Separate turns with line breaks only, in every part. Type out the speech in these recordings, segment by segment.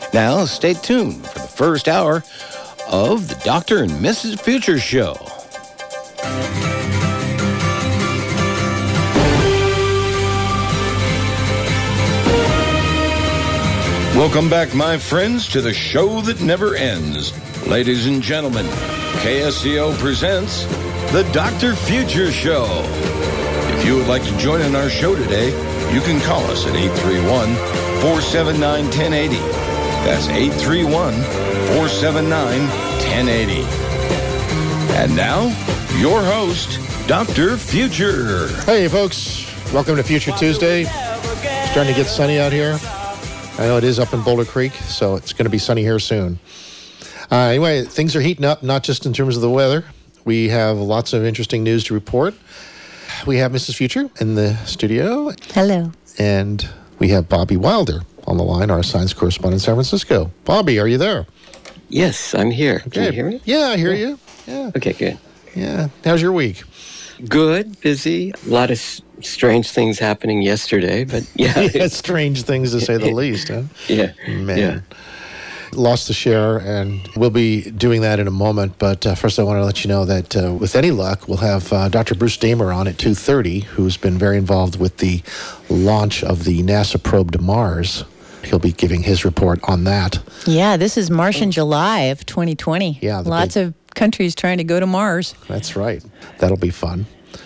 Now, stay tuned for the first hour of the Dr. and Mrs. Future Show. Welcome back, my friends, to the show that never ends. Ladies and gentlemen, KSCO presents the Dr. Future Show. If you would like to join in our show today, you can call us at 831-479-1080. That's 831-479-1080. And now, your host, Dr. Future.
Hey, folks. Welcome to Future Tuesday. It's starting to get sunny out here. I know it is up in Boulder Creek, so it's going to be sunny here soon. Anyway, things are heating up, not just in terms of the weather. We have lots of interesting news to report. We have Mrs. Future in the studio.
Hello.
And we have Bobby Wilder on the line, our science correspondent in San Francisco. Bobby, are you there?
Yes, I'm here.
Okay.
Can you hear me?
Yeah, I hear you. Yeah.
Okay, good.
Yeah. How's your week?
Good, busy. A lot of strange things happening yesterday, but yeah.
Yeah, strange things to say the least, huh?
Yeah.
Man.
Yeah.
Lost the share, and we'll be doing that in a moment. But first, I want to let you know that with any luck, we'll have Dr. Bruce Damer on at 2:30, who's been very involved with the launch of the NASA probe to Mars. He'll be giving his report on that.
Yeah, this is Martian July of 2020.
Yeah,
lots of countries trying to go to Mars.
That's right. That'll be fun.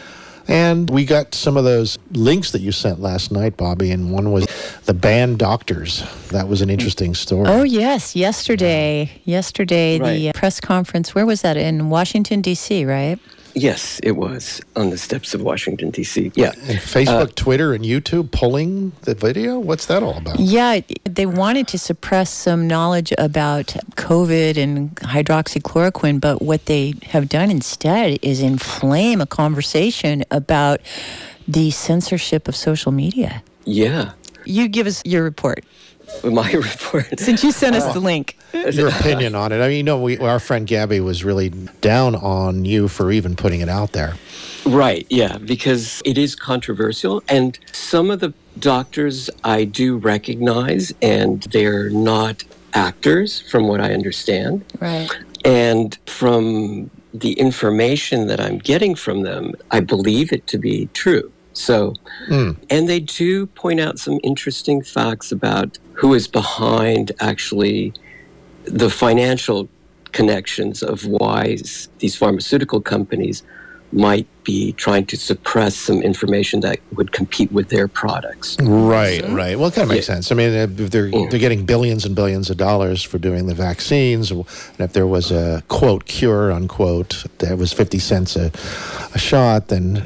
And we got some of those links that you sent last night, Bobby, and one was the banned doctors. That was an interesting story.
Oh, yes. Yesterday,
Right.
the press conference, where was that? In Washington, D.C., right?
Yes, it was on the steps of Washington, D.C. Yeah.
And Facebook, Twitter, and YouTube pulling the video? What's that all about?
Yeah, they wanted to suppress some knowledge about COVID and hydroxychloroquine, but what they have done instead is inflame a conversation about the censorship of social media.
Yeah.
You give us your report,
My report.
since you sent us the link.
Your opinion on it. I mean, you know, our friend Gabby was really down on you for even putting it out there.
Right, yeah, because it is controversial, and some of the doctors I do recognize, and they're not actors, from what I understand.
Right.
And from the information that I'm getting from them, I believe it to be true. So, and they do point out some interesting facts about who is behind actually the financial connections of why these pharmaceutical companies might be trying to suppress some information that would compete with their products.
Right. Well, it kind of makes sense. I mean, they're getting billions and billions of dollars for doing the vaccines. And if there was a, quote, cure, unquote, that was 50 cents a shot, then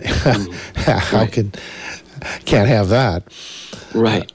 can't have that.
Right.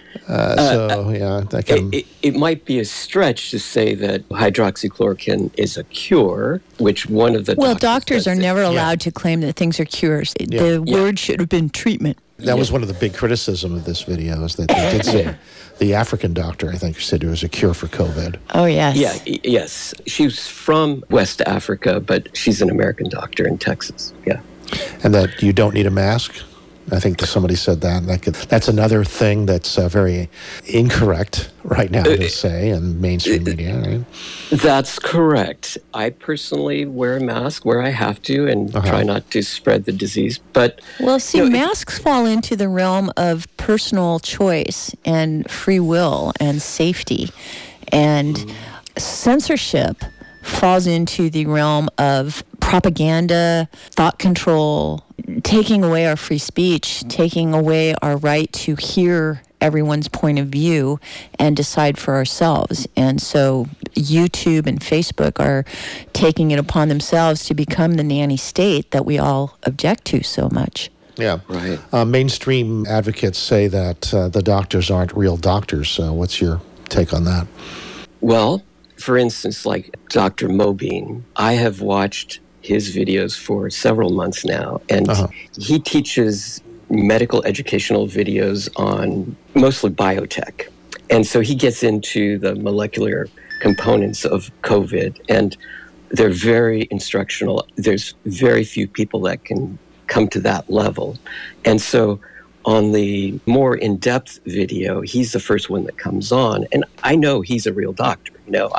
That kind of...
It might be a stretch to say that hydroxychloroquine is a cure, which one of the
doctors are never allowed to claim that things are cures. The word should have been treatment.
That was one of the big criticism of this video, is that they did say the African doctor, I think, said it was a cure for COVID.
Oh, yes.
Yeah, yes. She's from West Africa, but she's an American doctor in Texas. Yeah.
And that you don't need a mask? I think that somebody said that. That's another thing that's very incorrect right now to say in mainstream media. Right?
That's correct. I personally wear a mask where I have to and try not to spread the disease. But
well, see, masks fall into the realm of personal choice and free will and safety, and censorship falls into the realm of propaganda, thought control, taking away our free speech, taking away our right to hear everyone's point of view and decide for ourselves. And so YouTube and Facebook are taking it upon themselves to become the nanny state that we all object to so much.
Yeah.
Right.
Mainstream advocates say that the doctors aren't real doctors. So what's your take on that?
Well, for instance, like Dr. Mobeen, I have watched his videos for several months now, and he teaches medical educational videos on mostly biotech. And so he gets into the molecular components of COVID, and they're very instructional. There's very few people that can come to that level. And so on the more in-depth video, he's the first one that comes on. And I know he's a real doctor.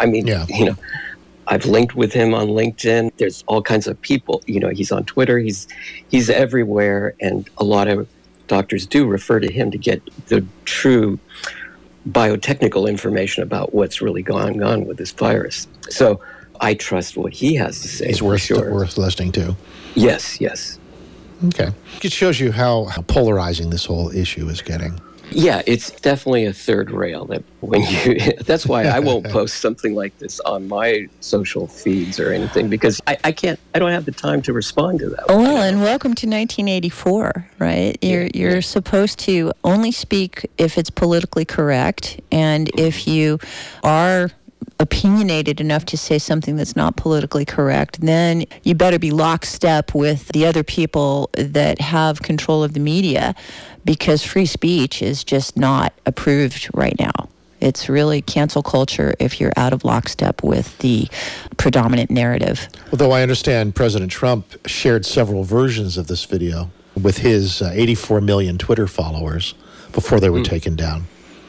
I've linked with him on LinkedIn. There's all kinds of people. He's on Twitter. He's everywhere. And a lot of doctors do refer to him to get the true biotechnical information about what's really going on with this virus. So I trust what he has to say.
He's worth listening to.
Yes.
Okay. It shows you how polarizing this whole issue is getting.
Yeah, it's definitely a third rail. That's why I won't post something like this on my social feeds or anything, because I don't have the time to respond to that.
Well, and welcome to 1984, right? You're supposed to only speak if it's politically correct, and if you are opinionated enough to say something that's not politically correct, then you better be lockstep with the other people that have control of the media, because free speech is just not approved right now. It's really cancel culture if you're out of lockstep with the predominant narrative.
Although I understand President Trump shared several versions of this video with his 84 million Twitter followers before they were taken down.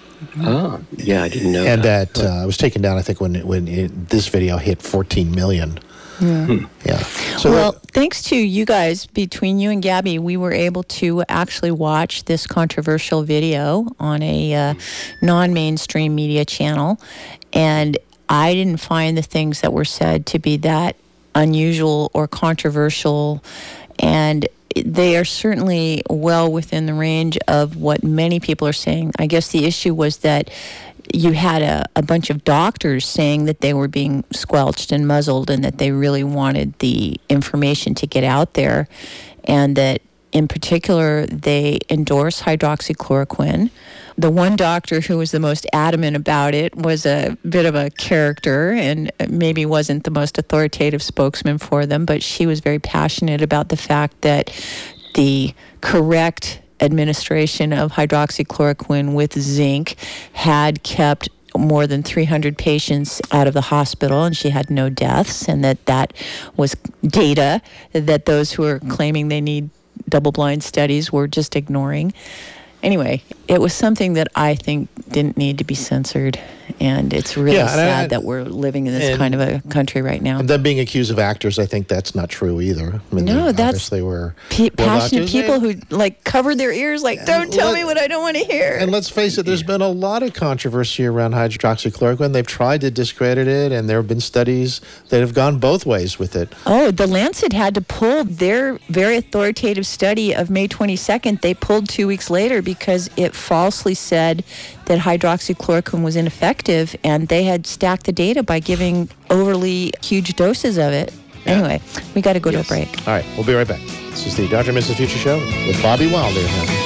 Oh, yeah, I didn't know
and that. It was taken down, I think, when this video hit 14 million. Yeah. So
thanks to you guys, between you and Gabby, we were able to actually watch this controversial video on a non-mainstream media channel, and I didn't find the things that were said to be that unusual or controversial, and they are certainly well within the range of what many people are saying. I guess the issue was that you had a bunch of doctors saying that they were being squelched and muzzled, and that they really wanted the information to get out there, and that in particular they endorse hydroxychloroquine. The one doctor who was the most adamant about it was a bit of a character and maybe wasn't the most authoritative spokesman for them, but she was very passionate about the fact that the correct administration of hydroxychloroquine with zinc had kept more than 300 patients out of the hospital, and she had no deaths, and that was data that those who are claiming they need double-blind studies were just ignoring. Anyway, it was something that I think didn't need to be censored, and it's really sad that we're living in this kind of a country right now.
And them being accused of actors, I think that's not true either. I mean,
no, that's
they were
passionate people who covered their ears, don't tell me what I don't want to hear.
And let's face it, there's been a lot of controversy around hydroxychloroquine. They've tried to discredit it, and there have been studies that have gone both ways with it.
Oh, the Lancet had to pull their very authoritative study of May 22nd. They pulled 2 weeks later because it falsely said that hydroxychloroquine was ineffective, and they had stacked the data by giving overly huge doses of it. Yeah. Anyway, we got to go to a break.
All right, we'll be right back. This is the Dr. and Mrs. Future Show with Bobby Wilder.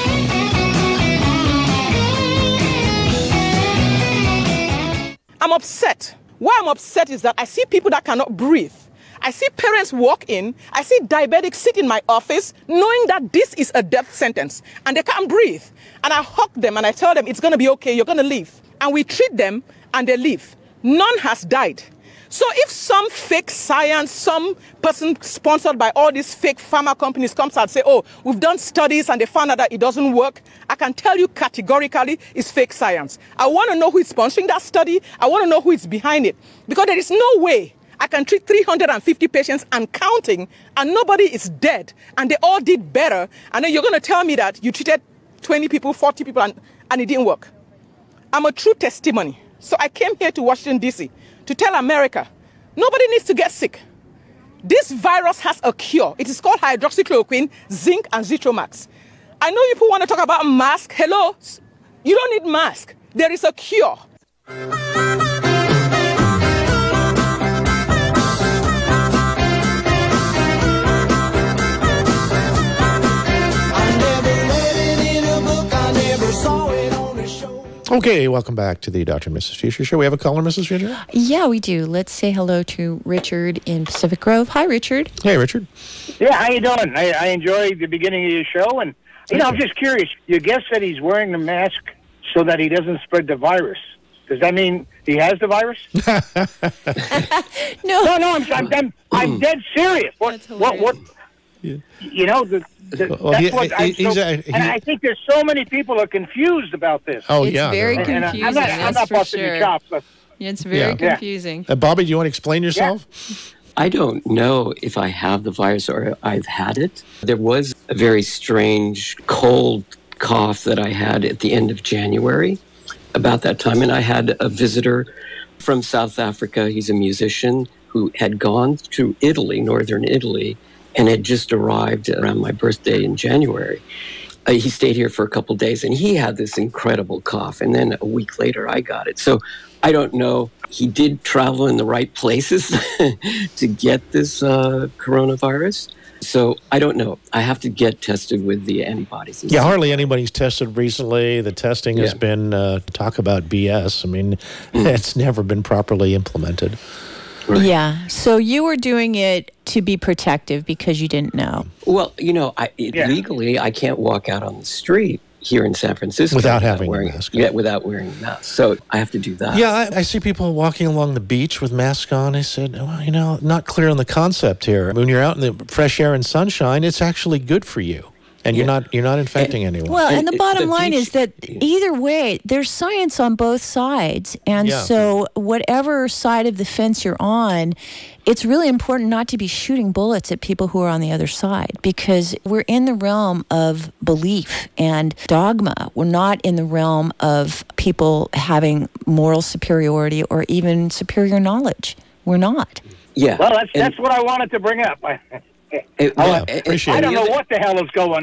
I'm upset. Why I'm upset is that I see people that cannot breathe. I see parents walk in. I see diabetics sit in my office knowing that this is a death sentence and they can't breathe. And I hug them and I tell them it's going to be okay. You're going to live. And we treat them and they live. None has died. So if some fake science, some person sponsored by all these fake pharma companies comes out and say, oh, we've done studies and they found out that it doesn't work, I can tell you categorically it's fake science. I want to know who is sponsoring that study. I want to know who is behind it. Because there is no way I can treat 350 patients and counting, and nobody is dead, and they all did better, and then you're going to tell me that you treated 20 people, 40 people, and it didn't work. I'm a true testimony. So I came here to Washington, D.C. to tell America, nobody needs to get sick. This virus has a cure. It is called hydroxychloroquine, zinc, and Zithromax. I know people want to talk about mask. Hello? You don't need mask. There is a cure.
Okay, welcome back to the Dr. and Mrs. Future Show. We have a caller, Mrs. Future?
Yeah, we do. Let's say hello to Richard in Pacific Grove. Hi, Richard.
Hey, Richard.
Yeah, how you doing? I enjoyed the beginning of your show, and I'm just curious. Your guest said he's wearing the mask so that he doesn't spread the virus. Does that mean he has the virus?
No,
I'm dead serious. What?
Yeah.
You know, And I think there's so many people are confused about this.
Oh,
It's
yeah.
very
there are.
confusing.
I'm not
for
busting your chops. But
It's very confusing.
Bobby, do you want to explain yourself?
I don't know if I have the virus or I've had it. There was a very strange cold cough that I had at the end of January about that time. And I had a visitor from South Africa. He's a musician who had gone to Italy, northern Italy, and had just arrived around my birthday in January. He stayed here for a couple of days, and he had this incredible cough. And then a week later, I got it. So I don't know. He did travel in the right places to get this coronavirus. So I don't know. I have to get tested with the antibodies.
Yeah, hardly anybody's tested recently. The testing has been, talk about BS. I mean, it's never been properly implemented.
Right.
Yeah. So you were doing it to be protective because you didn't know.
Well, legally, I can't walk out on the street here in San Francisco
without having a mask.
Yeah, without wearing a mask. So I have to do that.
Yeah, I see people walking along the beach with masks on. I said, well, not clear on the concept here. When you're out in the fresh air and sunshine, it's actually good for you. And you're not infecting anyone.
Well, and the bottom line is that either way, there's science on both sides. And so whatever side of the fence you're on, it's really important not to be shooting bullets at people who are on the other side, because we're in the realm of belief and dogma. We're not in the realm of people having moral superiority or even superior knowledge. We're not.
Yeah.
Well, that's what I wanted to bring up.
Appreciate
I don't know what the hell is going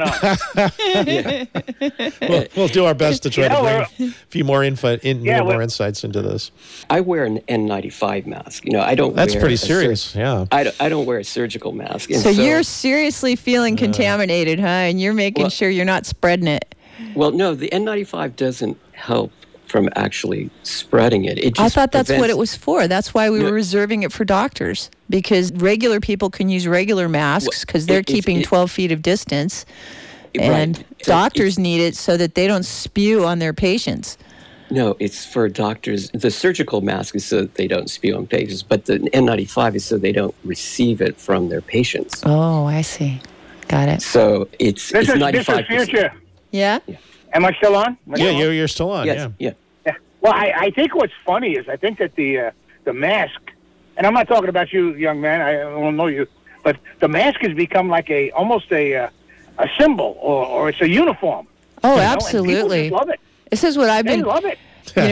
on.
We'll do our best to try to bring a few more more insights into this.
I wear an N95 mask. I don't.
That's pretty serious.
I don't wear a surgical mask.
So you're seriously feeling contaminated, huh? And you're making sure you're not spreading it.
Well, no, the N95 doesn't help from actually spreading it. It just
I thought that's what it was for. That's why we were reserving it for doctors, because regular people can use regular masks because they're keeping 12 feet of distance, and
right.
doctors need it so that they don't spew on their patients.
No, it's for doctors. The surgical mask is so that they don't spew on patients, but the N95 is so they don't receive it from their patients.
Oh, I see. Got it.
So it's 95%.
This is future.
Yeah?
Am I still on?
You're still on.
Yes.
Yeah. Well, I think what's funny is I think that the mask, and I'm not talking about you, young man. I don't know you, but the mask has become like almost a symbol, or it's a uniform.
Oh,
And
absolutely.
people just love it.
This is what I've
They
been.
love it.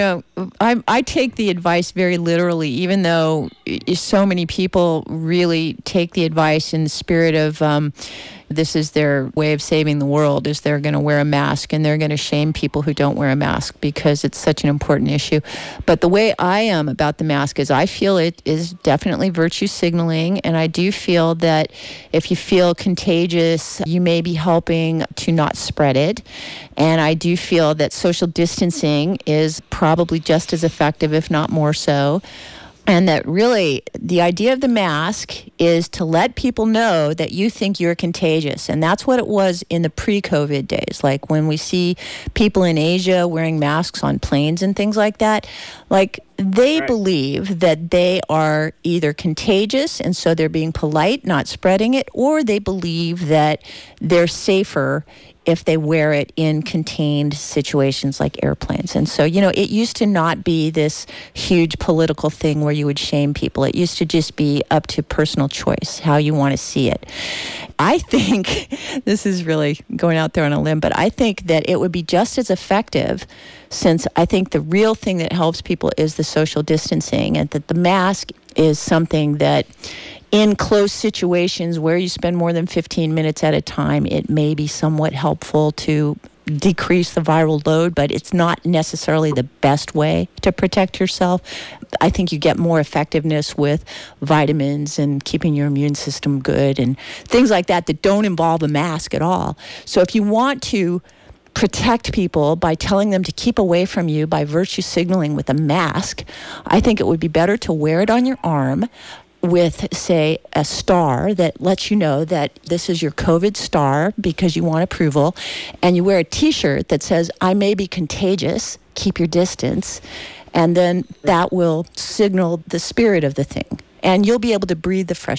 I take the advice very literally, even though so many people really take the advice in the spirit of this is their way of saving the world, is they're going to wear a mask and they're going to shame people who don't wear a mask because it's such an important issue. But the way I am about the mask is I feel it is definitely virtue signaling, and I do feel that if you feel contagious, you may be helping to not spread it. And I do feel that social distancing is probably just as effective, if not more so. And that really the idea of the mask is to let people know that you think you're contagious. And that's what it was in the pre-COVID days. Like when we see people in Asia wearing masks on planes and things like that, like they believe that they are either contagious and so they're being polite, not spreading it, or they believe that they're safer if they wear it in contained situations like airplanes. And so, it used to not be this huge political thing where you would shame people. It used to just be up to personal choice, how you want to see it. I think, this is really going out there on a limb, but I think that it would be just as effective, since I think the real thing that helps people is the social distancing, and that the mask is something that in close situations where you spend more than 15 minutes at a time, it may be somewhat helpful to decrease the viral load, but it's not necessarily the best way to protect yourself. I think you get more effectiveness with vitamins and keeping your immune system good and things like that don't involve a mask at all. So if you want to protect people by telling them to keep away from you by virtue signaling with a mask, I think it would be better to wear it on your arm with, say, a star that lets you know that this is your COVID star because you want approval, and you wear a T-shirt that says, I may be contagious, keep your distance, and then that will signal the spirit of the thing. And you'll be able to breathe the fresh air.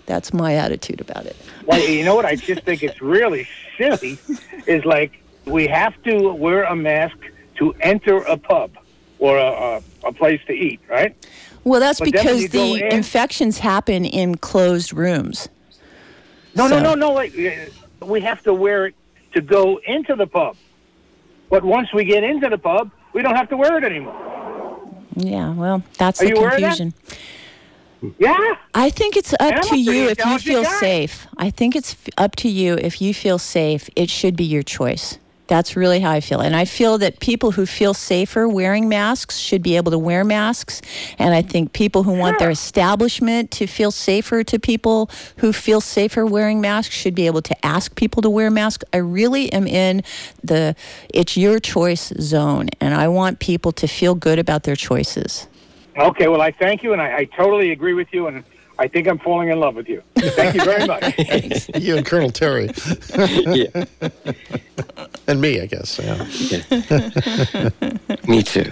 That's my attitude about it.
Well, you know what? I just think it's really silly. Is like we have to wear a mask to enter a pub or a place to eat, right?
Well, that's
But then when
because
you go
the
in-
infections happen in closed rooms.
No,
So-
no. Wait. We have to wear it to go into the pub. But once we get into the pub, we don't have to wear it anymore.
Yeah, well, that's
Are
the
you aware of that?
confusion.
Yeah.
I think it's
And
up
I'm
to
a pretty
you if you
intelligent
feel
guy.
safe. I think it's up to you if you feel safe. It should be your choice. That's really how I feel. And I feel that people who feel safer wearing masks should be able to wear masks. And I think people who want their establishment to feel safer to people who feel safer wearing masks should be able to ask people to wear masks. I really am in the it's your choice zone. And I want people to feel good about their choices.
Okay, well, I thank you, and I totally agree with you, and I think I'm falling in love with you. Thank you very much.
You and Colonel Terry.
Yeah.
And me, I guess. Yeah.
Me too.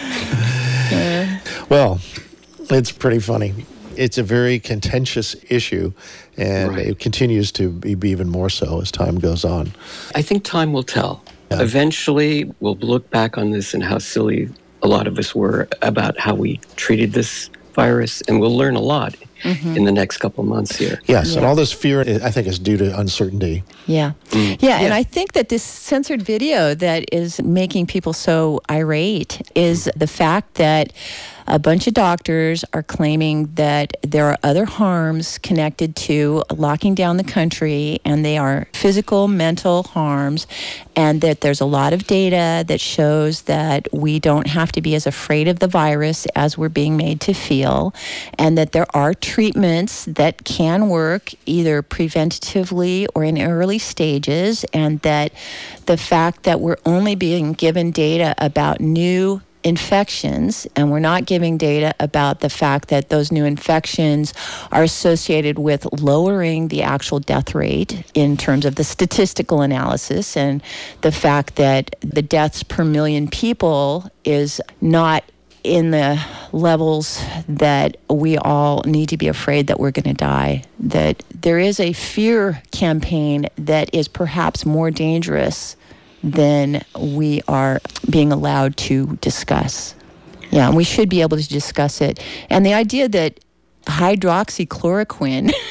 Well, it's pretty funny. It's a very contentious issue, and
Right.
it continues to be even more so as time goes on.
I think time will tell. Eventually, we'll look back on this and how silly a lot of us were about how we treated this virus, and we'll learn a lot in the next couple months here.
Yes, and all this fear, I think, is due to uncertainty.
Yeah. Yeah, and I think that this censored video that is making people so irate is the fact that a bunch of doctors are claiming that there are other harms connected to locking down the country, and they are physical, mental harms, and that there's a lot of data that shows that we don't have to be as afraid of the virus as we're being made to feel, and that there are treatments that can work either preventatively or in early stages, and that the fact that we're only being given data about new infections, and we're not giving data about the fact that those new infections are associated with lowering the actual death rate in terms of the statistical analysis, and the fact that the deaths per million people is not in the levels that we all need to be afraid that we're going to die. That there is a fear campaign that is perhaps more dangerous than we are being allowed to discuss. Yeah, and we should be able to discuss it. And the idea that hydroxychloroquine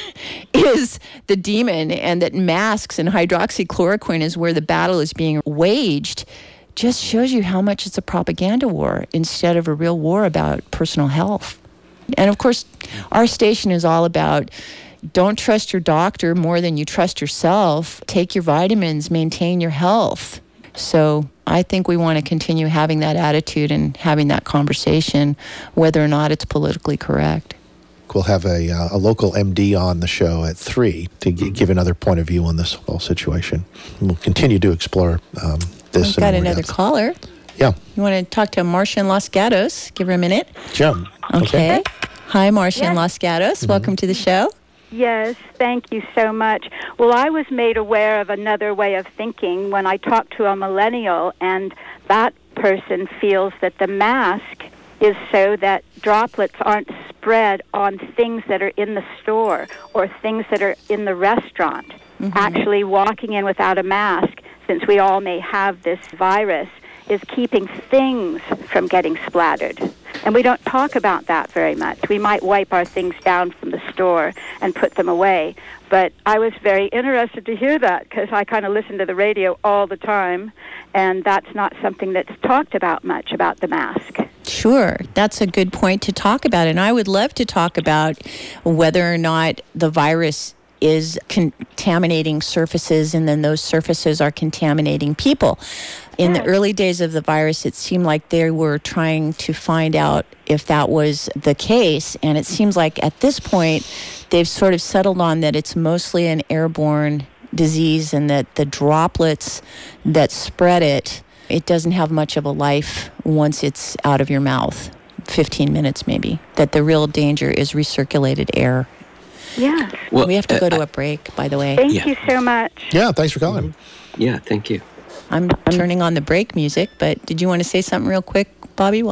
is the demon and that masks and hydroxychloroquine is where the battle is being waged just shows you how much it's a propaganda war instead of a real war about personal health. And of course, our station is all about don't trust your doctor more than you trust yourself. Take your vitamins, maintain your health. So I think we want to continue having that attitude and having that conversation, whether or not it's politically correct.
We'll have a local MD on the show at 3 to give another point of view on this whole situation. We'll continue to explore this.
We've got another caller.
Yeah.
You want to talk to Marcia in Los Gatos? Give her a minute.
Jim.
Okay. Hi, Marcia in
Yes.
Los Gatos. Welcome to the show.
Yes, thank you so much. Well, I was made aware of another way of thinking when I talked to a millennial, and that person feels that the mask is so that droplets aren't spread on things that are in the store or things that are in the restaurant. Actually, walking in without a mask, since we all may have this virus, is keeping things from getting splattered. And we don't talk about that very much. We might wipe our things down from the store and put them away. But I was very interested to hear that because I kind of listen to the radio all the time, and that's not something that's talked about much, about the mask.
Sure. That's a good point to talk about. And I would love to talk about whether or not the virus is contaminating surfaces and then those surfaces are contaminating people. In the early days of the virus, it seemed like they were trying to find out if that was the case. And it seems like at this point, they've sort of settled on that it's mostly an airborne disease and that the droplets that spread it, it doesn't have much of a life once it's out of your mouth, 15 minutes maybe, that the real danger is recirculated air.
Yes.
Well,
We have to go to a break, by the way.
Thank you so much.
Yeah, thanks for calling.
Yeah, thank you.
I'm turning on the break music, but did you want to say something real quick, Bobby, while I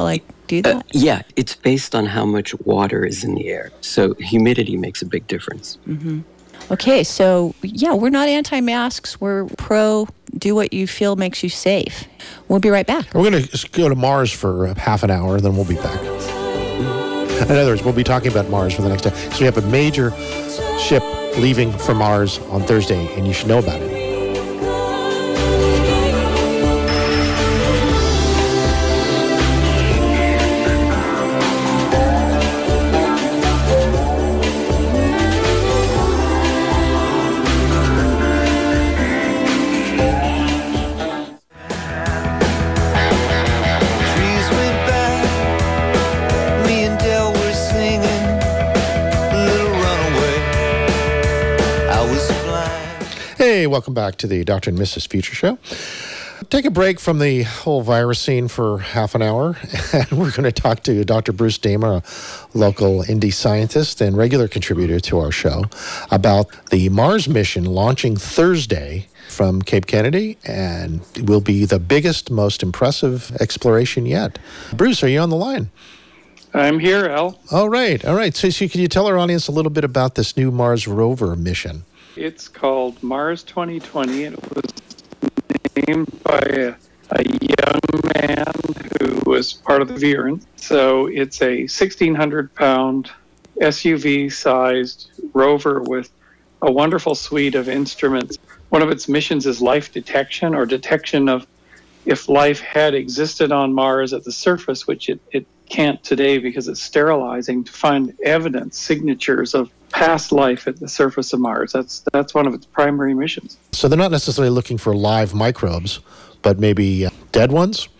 do that?
Yeah, it's based on how much water is in the air. So humidity makes a big difference.
Mm-hmm. Okay, so yeah, we're not anti-masks. We're pro do what you feel makes you safe. We'll be right back.
We're going to go to Mars for half an hour, then we'll be back. In other words, we'll be talking about Mars for the next day. So we have a major ship leaving for Mars on Thursday, and you should know about it. Hey, welcome back to the Dr. and Mrs. Future Show. Take a break from the whole virus scene for half an hour, and we're going to talk to Dr. Bruce Damer, a local indie scientist and regular contributor to our show, about the Mars mission launching Thursday from Cape Kennedy, and will be the biggest, most impressive exploration yet. Bruce, are you on the line?
I'm here, Al.
All right. So can you tell our audience a little bit about this new Mars rover mission?
It's called Mars 2020, and it was named by a young man who was part of the Viren. So it's a 1,600-pound SUV-sized rover with a wonderful suite of instruments. One of its missions is life detection, or detection of if life had existed on Mars at the surface, which it can't today because it's sterilizing, to find evidence, signatures of past life at the surface of Mars. That's one of its primary missions.
So they're not necessarily looking for live microbes, but maybe dead ones?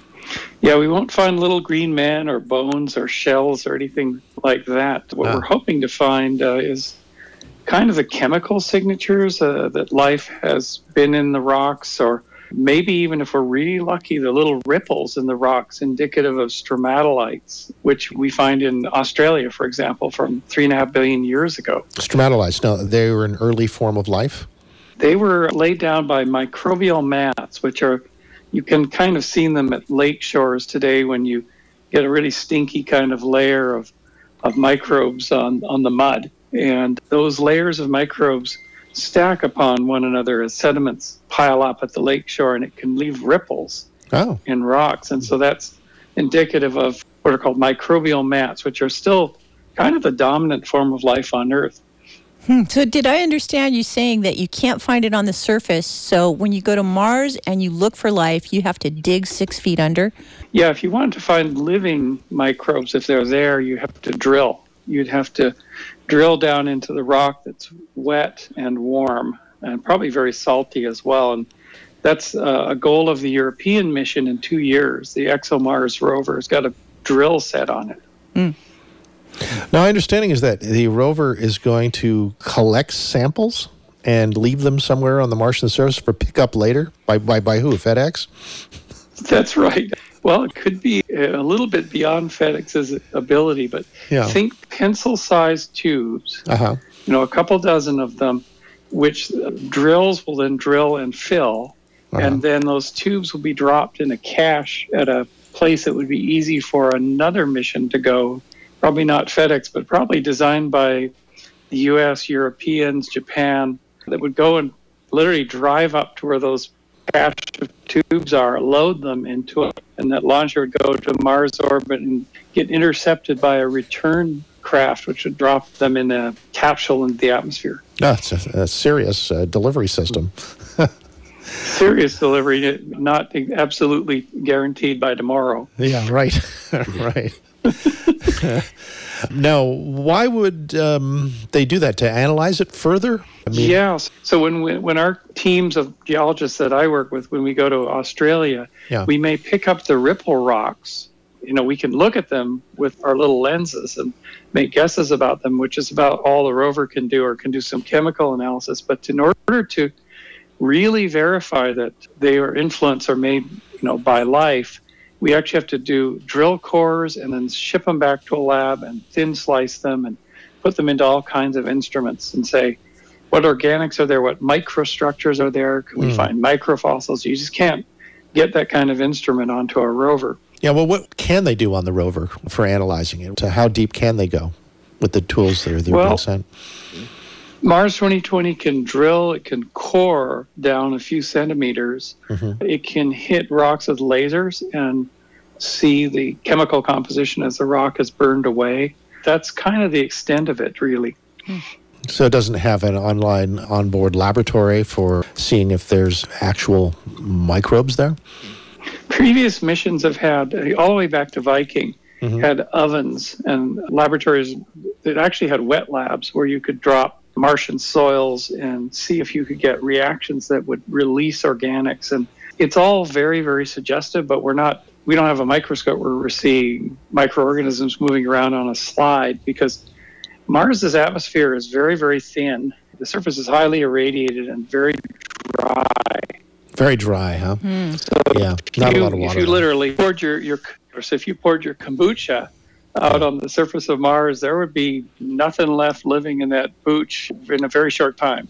Yeah, we won't find little green men or bones or shells or anything like that. What we're hoping to find is kind of the chemical signatures that life has been in the rocks, or maybe even if we're really lucky, the little ripples in the rocks indicative of stromatolites, which we find in Australia, for example, from 3.5 billion years ago.
Stromatolites, now they were an early form of life?
They were laid down by microbial mats, which are, you can kind of see them at lake shores today when you get a really stinky kind of layer of microbes on the mud. And those layers of microbes stack upon one another as sediments pile up at the lakeshore, and it can leave ripples in rocks. And so that's indicative of what are called microbial mats, which are still kind of the dominant form of life on Earth.
So did I understand you saying that you can't find it on the surface, so when you go to Mars and you look for life, you have to dig 6 feet under?
Yeah, if you want to find living microbes, if they're there, you have to drill. You'd have to drill down into the rock that's wet and warm and probably very salty as well. And that's a goal of the European mission in 2 years. The ExoMars rover has got a drill set on it.
Mm.
Now, my understanding is that the rover is going to collect samples and leave them somewhere on the Martian surface for pickup later? By who? FedEx?
That's right. Well, it could be a little bit beyond FedEx's ability, but think pencil-sized tubes, a couple dozen of them, which drills will then drill and fill, and then those tubes will be dropped in a cache at a place that would be easy for another mission to go. Probably not FedEx, but probably designed by the U.S., Europeans, Japan, that would go and literally drive up to where those cache of tubes are, load them into it, and that launcher would go to Mars orbit and get intercepted by a return craft, which would drop them in a capsule into the atmosphere.
It's a serious delivery system.
Serious delivery, not absolutely guaranteed by tomorrow.
Yeah, right. Right. Now, why would they do that? To analyze it further?
So when our teams of geologists that I work with, when we go to Australia, we may pick up the ripple rocks. We can look at them with our little lenses and make guesses about them, which is about all the rover can do, or can do some chemical analysis. But in order to really verify that they are influenced or made, by life, we actually have to do drill cores and then ship them back to a lab and thin slice them and put them into all kinds of instruments and say, what organics are there? What microstructures are there? Can we find microfossils? You just can't get that kind of instrument onto a rover.
Yeah, well, what can they do on the rover for analyzing it? So how deep can they go with the tools that are being sent?
Mars 2020 can drill, it can core down a few centimeters. It can hit rocks with lasers and see the chemical composition as the rock is burned away. That's kind of the extent of it, really.
So it doesn't have an online onboard laboratory for seeing if there's actual microbes there?
Previous missions have had, all the way back to Viking, had ovens and laboratories that actually had wet labs where you could drop Martian soils and see if you could get reactions that would release organics. And it's all very, very suggestive, but we don't have a microscope where we're seeing microorganisms moving around on a slide, because Mars's atmosphere is very, very thin. The surface is highly irradiated and very dry.
Very dry, huh?
So
yeah, not a lot of water.
If you literally poured your kombucha out on the surface of Mars, there would be nothing left living in that booch in a very short time.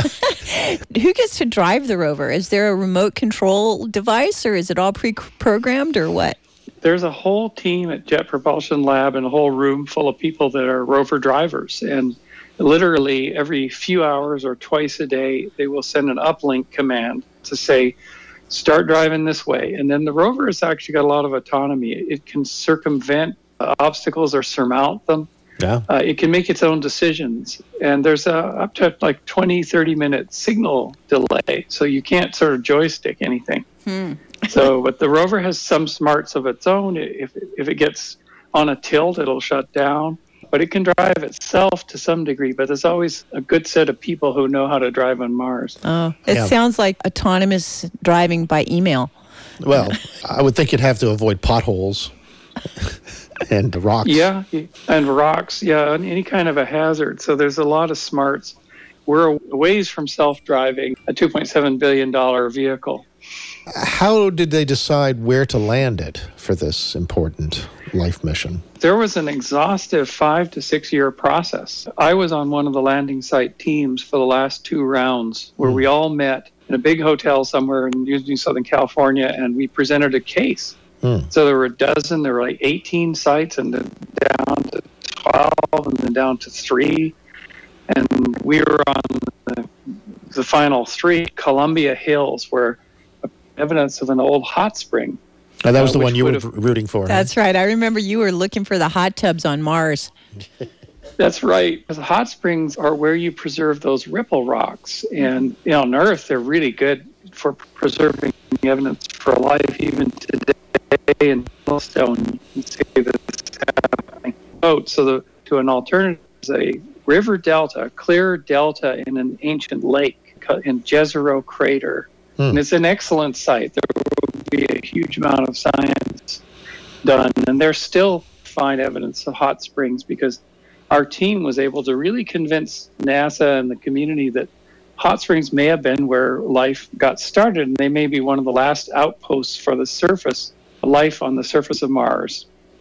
Who gets to drive the rover? Is there a remote control device, or is it all pre-programmed, or what?
There's a whole team at Jet Propulsion Lab and a whole room full of people that are rover drivers. And literally every few hours or twice a day, they will send an uplink command to say, start driving this way. And then the rover has actually got a lot of autonomy. It can circumvent obstacles or surmount them.
Yeah.
It can make its own decisions. And there's up to like 20, 30-minute signal delay. So you can't sort of joystick anything. So, but the rover has some smarts of its own. If it gets on a tilt, it'll shut down. But it can drive itself to some degree. But there's always a good set of people who know how to drive on Mars.
Oh, it sounds like autonomous driving by email.
Well, I would think you'd have to avoid potholes and rocks.
Yeah, and rocks. Yeah, and any kind of a hazard. So there's a lot of smarts. We're a ways from self-driving, a $2.7 billion vehicle.
How did they decide where to land it for this important life mission?
There was an exhaustive 5 to 6 year process. I was on one of the landing site teams for the last 2 rounds where we all met in a big hotel somewhere in New Southern California, and we presented a case. So there were there were like 18 sites, and then down to 12, and then down to 3. And we were on the final 3, Columbia Hills, where evidence of an old hot spring.
And that was the one you were rooting for.
That's right. I remember you were looking for the hot tubs on Mars.
That's right. The hot springs are where you preserve those ripple rocks. And on Earth, they're really good for preserving evidence for life even today in Yellowstone. You can see this happening. So to an alternative is a river delta, a clear delta in an ancient lake in Jezero Crater. And it's an excellent site. There will be a huge amount of science done. And there's still fine evidence of hot springs, because our team was able to really convince NASA and the community that hot springs may have been where life got started, and they may be one of the last outposts for the surface, life on the surface of Mars.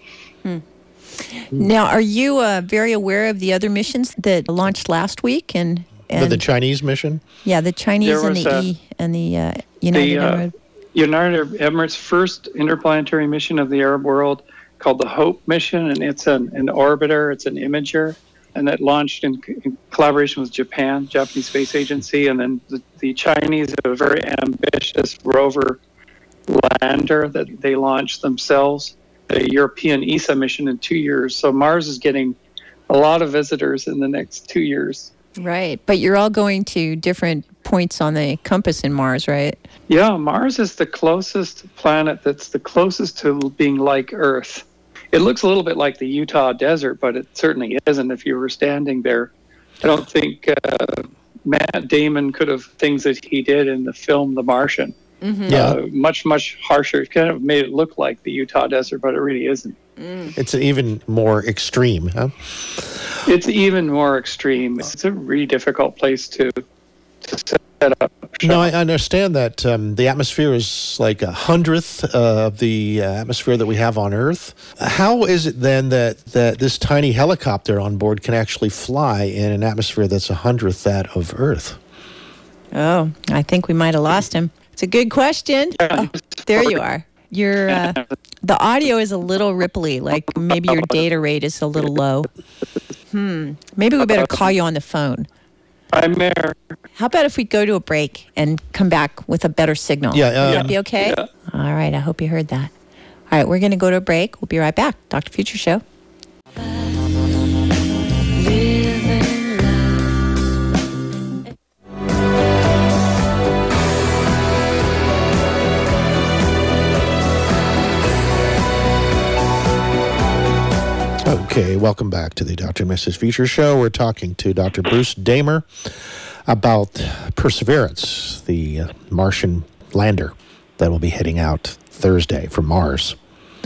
Now, are you very aware of the other missions that launched last week? And
the Chinese mission?
Yeah, the Chinese and the United Arab.
United Emirates' first interplanetary mission of the Arab world, called the HOPE mission, and it's an orbiter, it's an imager, and that launched in collaboration with Japan, Japanese Space Agency, and then the Chinese have a very ambitious rover lander that they launched themselves, a European ESA mission in 2 years. So Mars is getting a lot of visitors in the next 2 years.
Right, but you're all going to different points on the compass in Mars, right?
Yeah, Mars is the closest planet that's the closest to being like Earth. It looks a little bit like the Utah desert, but it certainly isn't if you were standing there. I don't think Matt Damon could have things that he did in the film The Martian. Much, much harsher. It kind of made it look like the Utah desert, but it really isn't.
It's even more extreme, huh?
It's even more extreme. It's a really difficult place to set up shop.
No, I understand that the atmosphere is like 100th of the atmosphere that we have on Earth. How is it then that this tiny helicopter on board can actually fly in an atmosphere that's 100th that of Earth?
Oh, I think we might have lost him. It's a good question. Oh, there you are. The audio is a little ripply, like maybe your data rate is a little low. Maybe we better call you on the phone.
I'm there.
How about if we go to a break and come back with a better signal?
Yeah.
Would that be okay?
Yeah.
All right, I hope you heard that. All right, we're going to go to a break. We'll be right back. Dr. Future Show.
Okay, welcome back to the Dr. and Mrs. Future Show. We're talking to Dr. Bruce Damer about Perseverance, the Martian lander that will be heading out Thursday from Mars.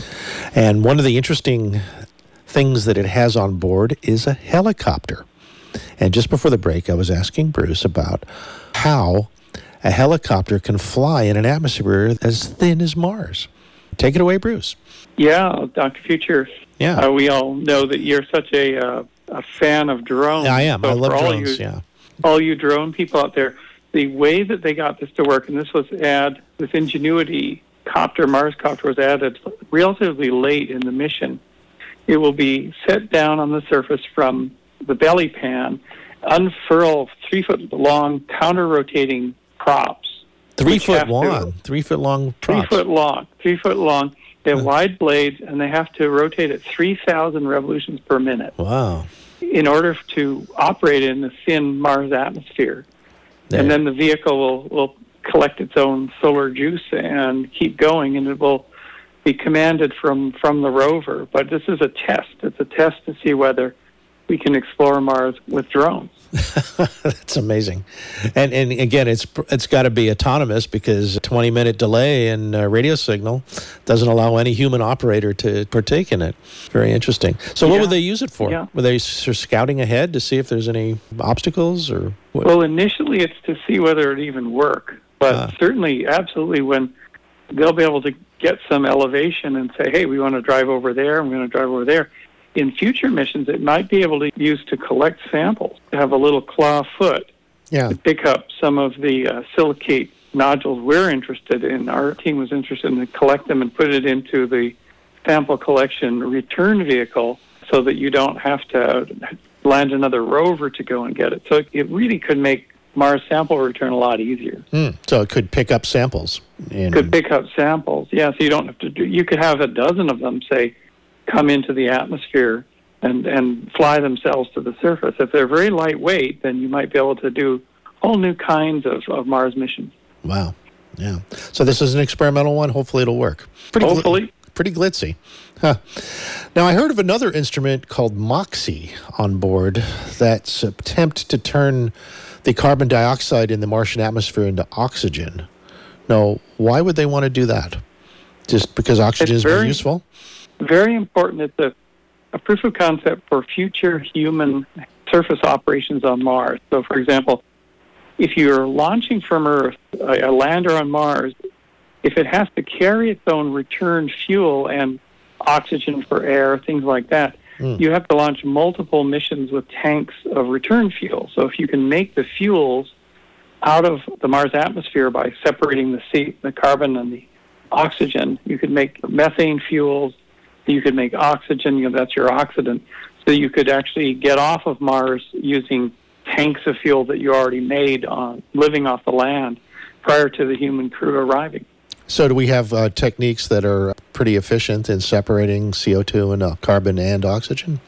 And one of the interesting things that it has on board is a helicopter. And just before the break, I was asking Bruce about how a helicopter can fly in an atmosphere as thin as Mars. Take it away, Bruce.
Yeah, Dr. Future.
Yeah.
We all know that you're such a fan of drones.
Yeah, I am.
So
I love
drones,
yeah.
All you drone people out there, the way that they got this to work, and this Ingenuity copter, Mars copter, was added relatively late in the mission. It will be set down on the surface from the belly pan, unfurl 3-foot-long counter-rotating props.
3 foot long? 3 foot long props?
3 foot long. 3 foot long. They have wide blades, and they have to rotate at 3,000 revolutions per minute.
Wow.
In order to operate in the thin Mars atmosphere.
There.
And then the vehicle will collect its own solar juice and keep going, and it will be commanded from the rover. But this is a test. It's a test to see whether we can explore Mars with drones.
That's amazing. And again, it's got to be autonomous because a 20-minute delay in radio signal doesn't allow any human operator to partake in it. Very interesting. So what would they use it for?
Yeah.
Were they scouting ahead to see if there's any obstacles? Or what?
Well, initially it's to see whether it even works. But certainly, absolutely, when they'll be able to get some elevation and say, hey, we want to drive over there, and we're going to drive over there. In future missions, it might be able to use to collect samples, to have a little claw foot to pick up some of the silicate nodules we're interested in. Our team was interested in collect them and put it into the sample collection return vehicle so that you don't have to land another rover to go and get it. So it really could make Mars sample return a lot easier.
So it could pick up samples.
Could pick up samples, yeah. So you don't have to you could have a dozen of them, say, come into the atmosphere and fly themselves to the surface. If they're very lightweight, then you might be able to do whole new kinds of Mars missions.
Wow. Yeah. So this is an experimental one. Hopefully it'll work.
Hopefully.
Pretty glitzy. Huh. Now, I heard of another instrument called MOXIE on board that's an attempt to turn the carbon dioxide in the Martian atmosphere into oxygen. Now, why would they want to do that? Just because oxygen is more useful?
Very important. It's a proof of concept for future human surface operations on Mars. So, for example, if you're launching from Earth, a lander on Mars, if it has to carry its own return fuel and oxygen for air, things like that, you have to launch multiple missions with tanks of return fuel. So if you can make the fuels out of the Mars atmosphere by separating the carbon and the oxygen, you could make methane fuels. You could make oxygen, that's your oxidant. So you could actually get off of Mars using tanks of fuel that you already made living off the land prior to the human crew arriving.
So do we have techniques that are pretty efficient in separating CO2 and carbon and oxygen?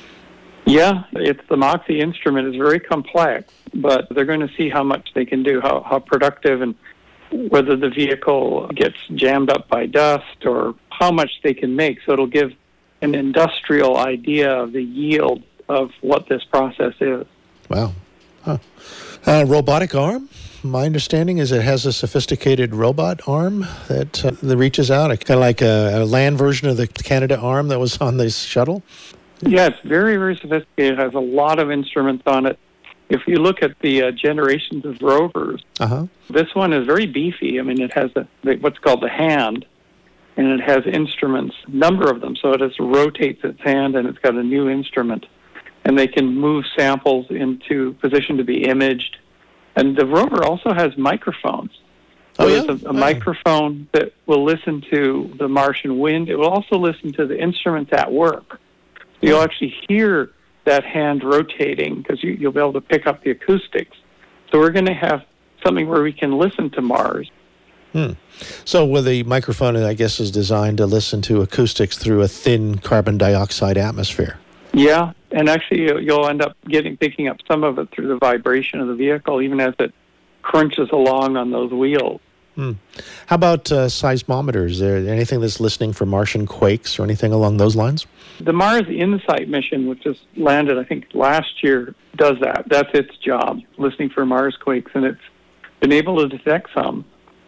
Yeah, it's the MOXIE instrument is very complex, but they're going to see how much they can do, how productive, and whether the vehicle gets jammed up by dust or how much they can make. So it'll give an industrial idea of the yield of what this process is.
Wow. Huh. Robotic arm? My understanding is it has a sophisticated robot arm that reaches out, kind of like a land version of the Canada arm that was on this shuttle.
Yeah, it's very, very sophisticated. It has a lot of instruments on it. If you look at the generations of rovers, this one is very beefy. I mean, it has what's called the hand, and it has instruments, a number of them. So it just rotates its hand, and it's got a new instrument. And they can move samples into position to be imaged. And the rover also has microphones. There's a microphone that will listen to the Martian wind. It will also listen to the instruments at work. You'll actually hear that hand rotating because you'll be able to pick up the acoustics. So we're going to have something where we can listen to Mars.
So with the microphone, I guess, is designed to listen to acoustics through a thin carbon dioxide atmosphere.
Yeah, and actually you'll end up picking up some of it through the vibration of the vehicle, even as it crunches along on those wheels.
How about seismometers? Is there anything that's listening for Martian quakes or anything along those lines?
The Mars InSight mission, which just landed, I think, last year, does that. That's its job, listening for Mars quakes, and it's been able to detect some.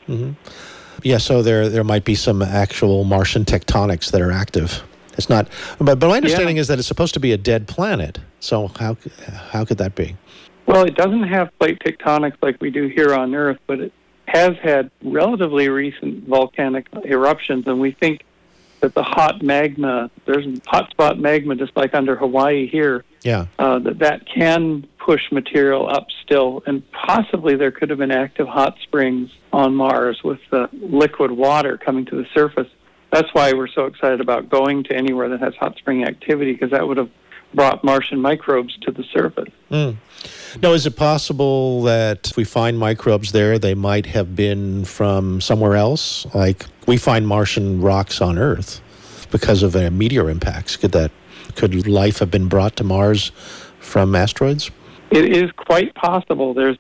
Yeah, so there might be some actual Martian tectonics that are active. It's not, but my understanding is that it's supposed to be a dead planet. So how could that be?
Well, it doesn't have plate tectonics like we do here on Earth, but it has had relatively recent volcanic eruptions, and we think that the hot magma, there's hot spot magma just like under Hawaii here, that can push material up still, and possibly there could have been active hot springs on Mars with liquid water coming to the surface. That's why we're so excited about going to anywhere that has hot spring activity, because that would have brought Martian microbes to the surface.
Now, is it possible that if we find microbes there, they might have been from somewhere else? Like we find Martian rocks on Earth because of meteor impacts. Could life have been brought to Mars from asteroids?
It is quite possible. There's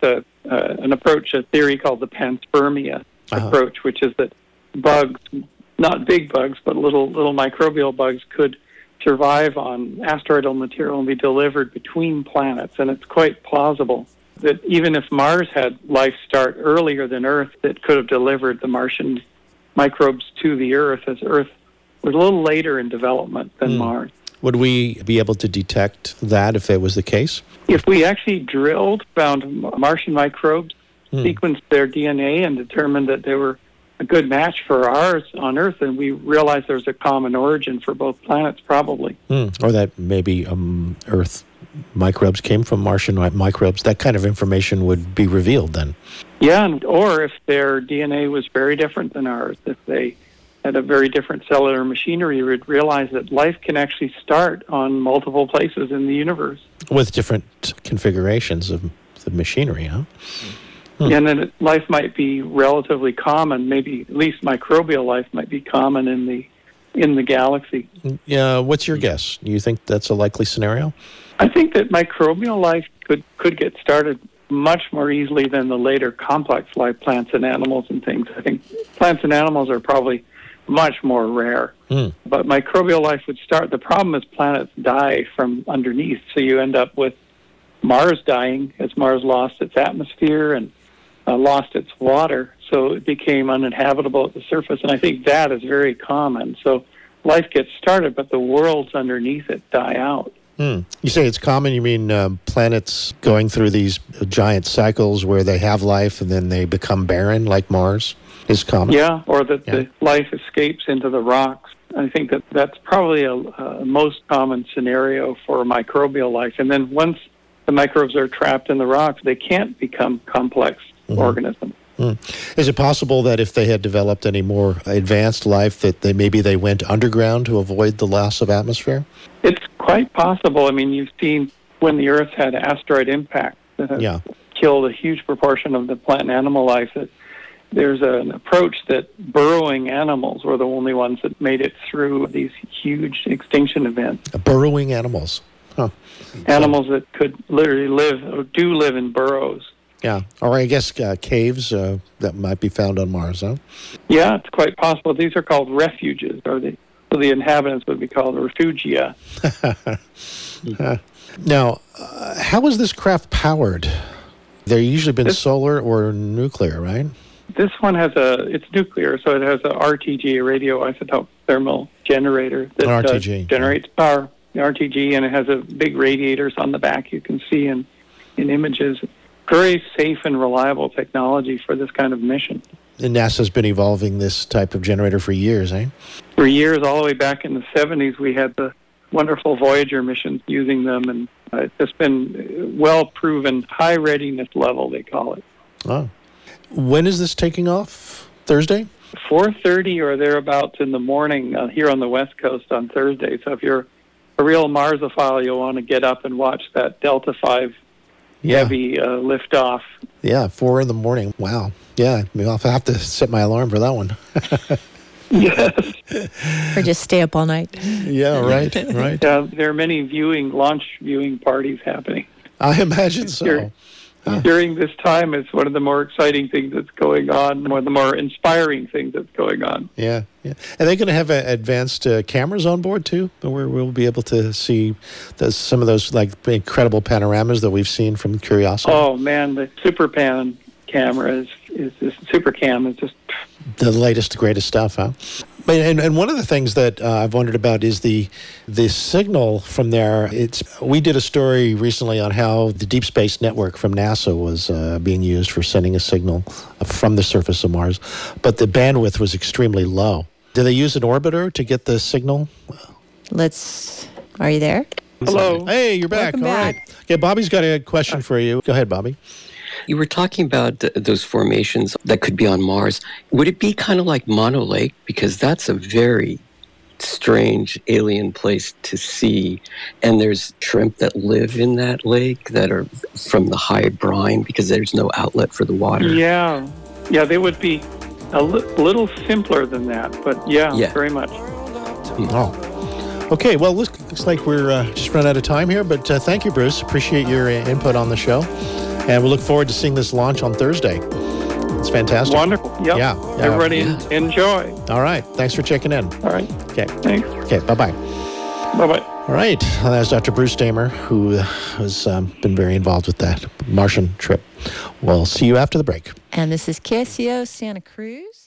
an approach, a theory called the panspermia approach, which is that bugs, not big bugs, but little microbial bugs could survive on asteroidal material and be delivered between planets. And it's quite plausible that even if Mars had life start earlier than Earth, it could have delivered the Martian microbes to the Earth, as Earth was a little later in development than Mars.
Would we be able to detect that if it was the case?
If we actually found Martian microbes, sequenced their DNA, and determined that they were a good match for ours on Earth, and we realized there's a common origin for both planets, probably.
Or that maybe Earth microbes came from Martian microbes. That kind of information would be revealed then.
Yeah, or if their DNA was very different than ours, if they had a very different cellular machinery, we'd realize that life can actually start on multiple places in the universe.
With different configurations of the machinery, huh?
And then life might be relatively common, maybe at least microbial life might be common in the galaxy.
Yeah, what's your guess? Do you think that's a likely scenario?
I think that microbial life could get started much more easily than the later complex life, plants and animals and things. I think plants and animals are probably much more rare. But microbial life would start. The problem is planets die from underneath, so you end up with Mars dying as Mars lost its atmosphere and lost its water, so it became uninhabitable at the surface, and I think that is very common. So life gets started, but the worlds underneath it die out.
You say it's common, you mean planets going through these giant cycles where they have life and then they become barren, like Mars is common?
Yeah, or that the life escapes into the rocks. I think that's probably a most common scenario for microbial life. And then once the microbes are trapped in the rocks, they can't become complex organisms.
Is it possible that if they had developed any more advanced life, that maybe they went underground to avoid the loss of atmosphere?
It's quite possible. I mean, you've seen when the Earth had asteroid impact that have killed a huge proportion of the plant and animal life, that there's an approach that burrowing animals were the only ones that made it through these huge extinction events.
Burrowing animals?
Animals that could literally live in burrows.
Yeah, or I guess caves that might be found on Mars, huh?
Yeah, it's quite possible. These are called refuges, so the inhabitants would be called refugia.
Now, how is this craft powered? They've usually been solar or nuclear, right?
This one it's nuclear, so it has a RTG, a radioisotope thermal generator that generates power, the RTG, and it has a big radiators on the back you can see in images. Very safe and reliable technology for this kind of mission.
And NASA's been evolving this type of generator for years, eh?
For years, all the way back in the 70s, we had the wonderful Voyager missions using them, and it's just been well-proven, high readiness level, they call it.
Oh. When is this taking off? Thursday?
4:30 or thereabouts in the morning here on the West Coast on Thursday. So if you're a real Marsophile, you'll want to get up and watch that Delta 5 heavy liftoff.
Yeah, 4 in the morning. Wow. Yeah, I'll have to set my alarm for that one.
Yes.
Or just stay up all night.
Yeah, right.
There are many launch viewing parties happening.
I imagine so.
During this time, it's one of the more exciting things that's going on, one of the more inspiring things that's going on.
Yeah. Are they going to have advanced cameras on board, too, where we'll be able to see some of those like incredible panoramas that we've seen from Curiosity?
Oh, man, the SuperPan camera is SuperCam is just
the latest, greatest stuff, huh? And one of the things that I've wondered about is the signal from there. We did a story recently on how the Deep Space Network from NASA was being used for sending a signal from the surface of Mars, but the bandwidth was extremely low. Do they use an orbiter to get the signal?
Are you there?
Hello.
Hey, you're back.
Welcome back.
Right. Okay, Bobby's got a question for you. Go ahead, Bobby.
You were talking about those formations that could be on Mars. Would it be kind of like Mono Lake? Because that's a very strange alien place to see. And there's shrimp that live in that lake that are from the high brine because there's no outlet for the water.
Yeah, they would be a little simpler than that. But yeah. Very much.
Oh. Okay, well, looks like we're just run out of time here. But thank you, Bruce. Appreciate your input on the show. And we look forward to seeing this launch on Thursday. It's fantastic.
Wonderful. Yep.
Yeah.
Everybody enjoy.
All right. Thanks for checking in.
All right.
Okay.
Thanks.
Okay. Bye-bye.
Bye-bye.
All right. Well, that's Dr. Bruce Damer, who has been very involved with that Martian trip. We'll see you after the break.
And this is KSCO Santa Cruz.